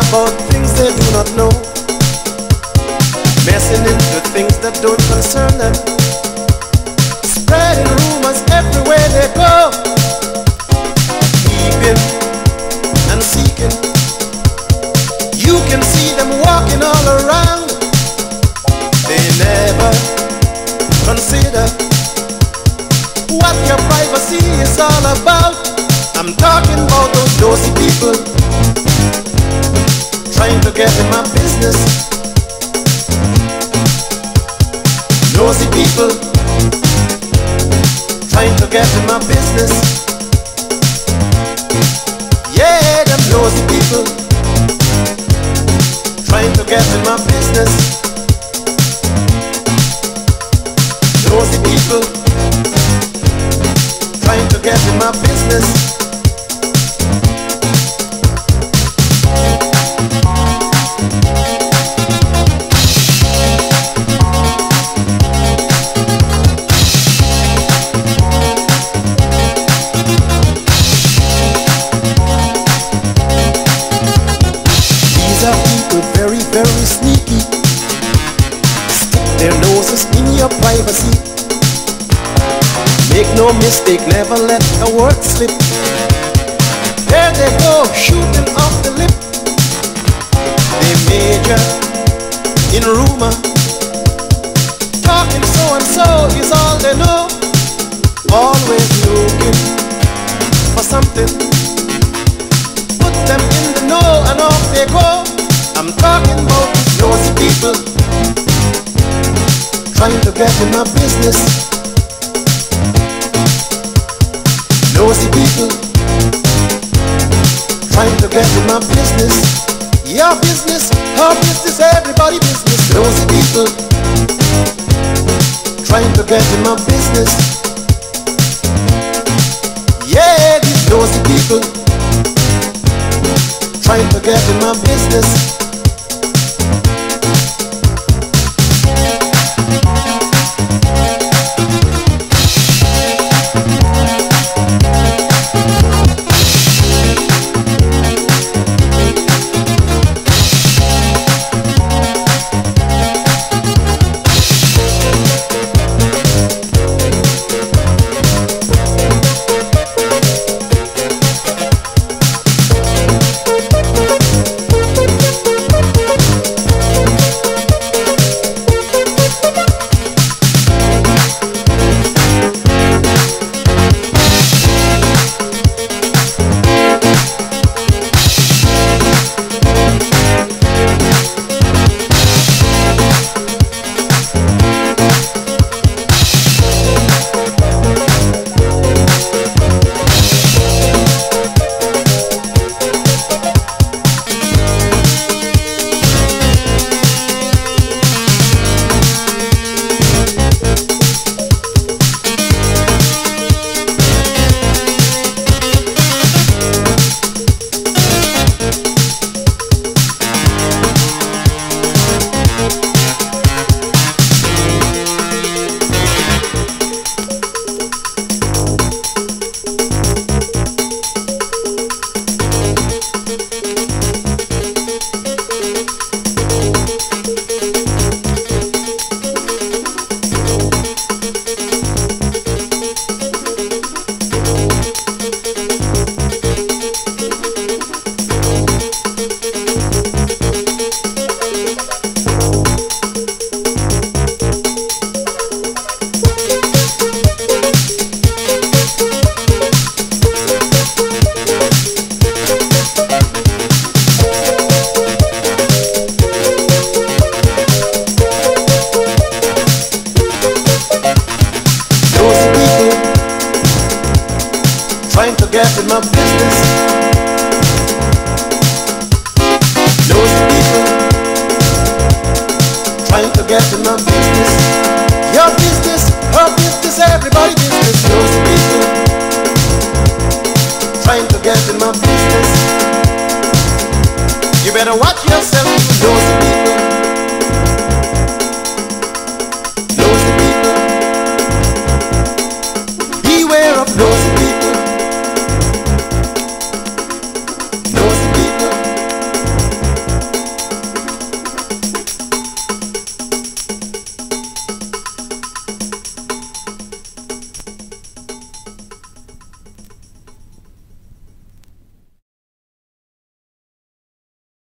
about things they do not know, messing into things that don't concern them, spreading rumors everywhere they go, peeping and seeking. You can see them walking all around. They never consider what your privacy is all about. I'm talking about those nosy people trying to get in my business. Nosy people trying to get in my business. Yeah, them nosy people trying to get in my business. Nosy people trying to get in my business. Very, very sneaky. Stick their noses in your privacy. Make no mistake, never let a word slip. There they go, shooting off the lip. They major in rumor, talking so and so is all they know. Always looking for something. Put them in the know and off they go. I'm talking about these nosy people trying to get in my business. Nosy people trying to get in my business. Your business, our business, everybody's business. Nosy people trying to get in my business. Yeah, these nosy people trying to get in my business. Trying to get in my business. Nosy people trying to get in my business. Your business, her business, everybody's business. Nosy people trying to get in my business. You better watch yourself, nosy people.